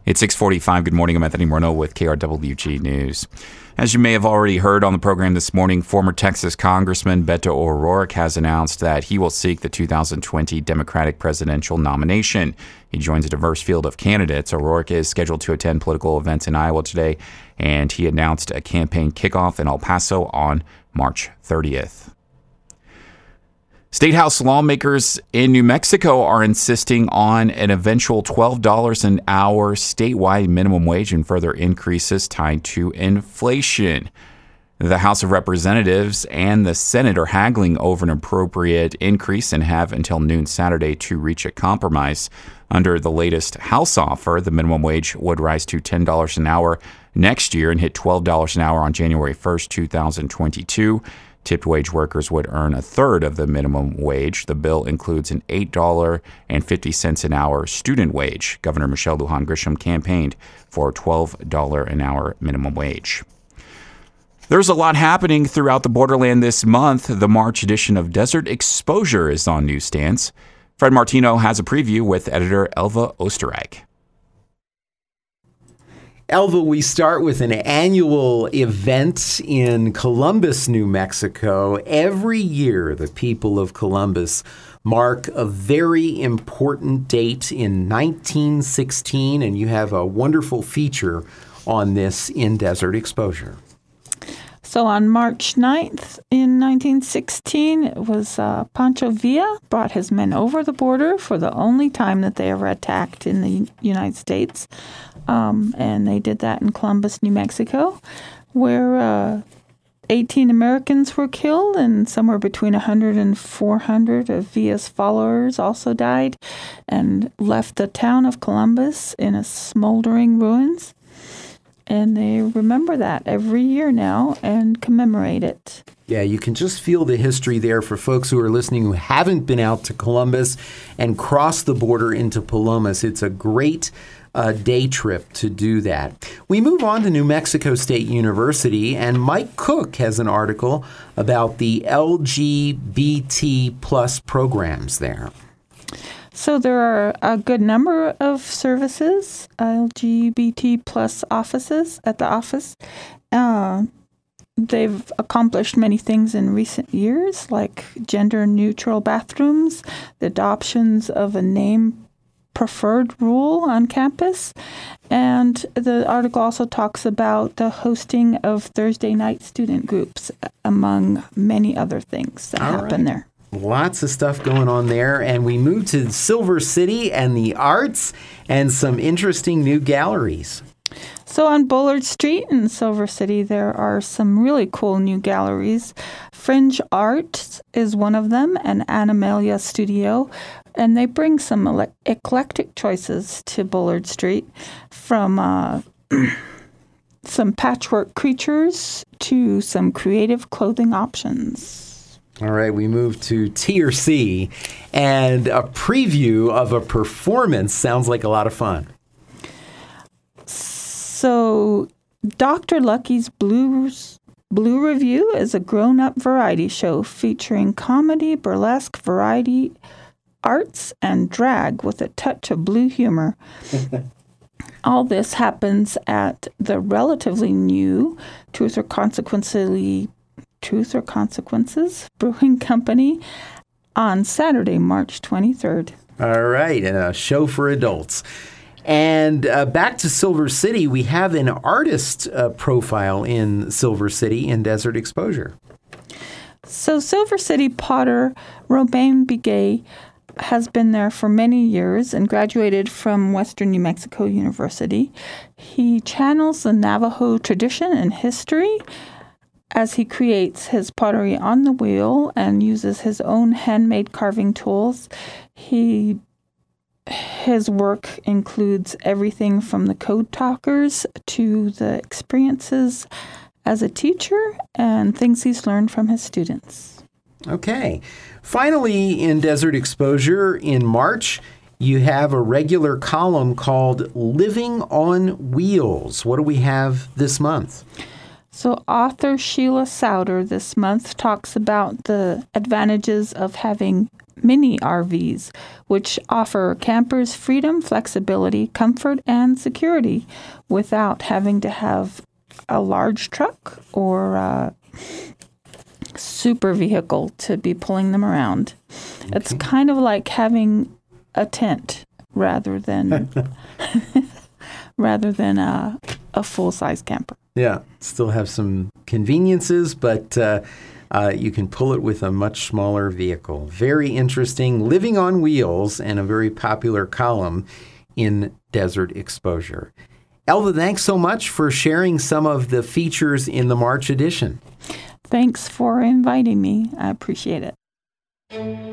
It's 6:45. Good morning. I'm Anthony Morneau with KRWG News. As you may have already heard on the program this morning, former Texas Congressman Beto O'Rourke has announced that he will seek the 2020 Democratic presidential nomination. He joins a diverse field of candidates. O'Rourke is scheduled to attend political events in Iowa today, and he announced a campaign kickoff in El Paso on March 30th. State House lawmakers in New Mexico are insisting on an eventual $12 an hour statewide minimum wage and further increases tied to inflation. The House of Representatives and the Senate are haggling over an appropriate increase and have until noon Saturday to reach a compromise. Under the latest House offer, the minimum wage would rise to $10 an hour next year and hit $12 an hour on January 1st, 2022. Tipped wage workers would earn a third of the minimum wage. The bill includes an $8.50 an hour student wage. Governor Michelle Lujan Grisham campaigned for a $12 an hour minimum wage. There's a lot happening throughout the borderland this month. The March edition of Desert Exposure is on newsstands. Fred Martino has a preview with editor Elva Osterreich. Elva, we start with an annual event in Columbus, New Mexico. Every year, the people of Columbus mark a very important date in 1916, and you have a wonderful feature on this in Desert Exposure. So on March 9th in 1916, it was Pancho Villa brought his men over the border for the only time that they ever attacked in the United States. And they did that in Columbus, New Mexico, where 18 Americans were killed and somewhere between 100 and 400 of Villa's followers also died and left the town of Columbus in a smoldering ruins. And they remember that every year now and commemorate it. Yeah, you can just feel the history there for folks who are listening who haven't been out to Columbus and crossed the border into Palomas. It's a great day trip to do that. We move on to New Mexico State University, and Mike Cook has an article about the LGBT plus programs there. So there are a good number of services, LGBT plus offices at the office. They've accomplished many things in recent years, like gender-neutral bathrooms, the adoptions of a name-preferred rule on campus, and the article also talks about the hosting of Thursday night student groups, among many other things that happen there. Lots of stuff going on there. And we move to Silver City and the arts and some interesting new galleries. So on Bullard Street in Silver City, there are some really cool new galleries. Fringe Art is one of them, and Animalia Studio. And they bring some eclectic choices to Bullard Street, from some patchwork creatures to some creative clothing options. All right, we move to TRC, and a preview of a performance sounds like a lot of fun. So, Dr. Lucky's Blue Review is a grown-up variety show featuring comedy, burlesque, variety, arts, and drag with a touch of blue humor. All this happens at the relatively new Truth or Consequences Brewing Company on Saturday, March 23rd. All right, and a show for adults. And back to Silver City, we have an artist profile in Silver City in Desert Exposure. So Silver City potter Romain Biguet has been there for many years and graduated from Western New Mexico University. He channels the Navajo tradition and history as he creates his pottery on the wheel and uses his own handmade carving tools. His work includes everything from the code talkers to the experiences as a teacher and things he's learned from his students. Okay. Finally, in Desert Exposure in March, you have a regular column called Living on Wheels. What do we have this month? So author Sheila Souter this month talks about the advantages of having mini RVs, which offer campers freedom, flexibility, comfort, and security without having to have a large truck or a super vehicle to be pulling them around. Okay. It's kind of like having a tent rather than a full-size camper. Yeah, still have some conveniences, but you can pull it with a much smaller vehicle. Very interesting. Living on Wheels, and a very popular column in Desert Exposure. Elva, thanks so much for sharing some of the features in the March edition. Thanks for inviting me. I appreciate it.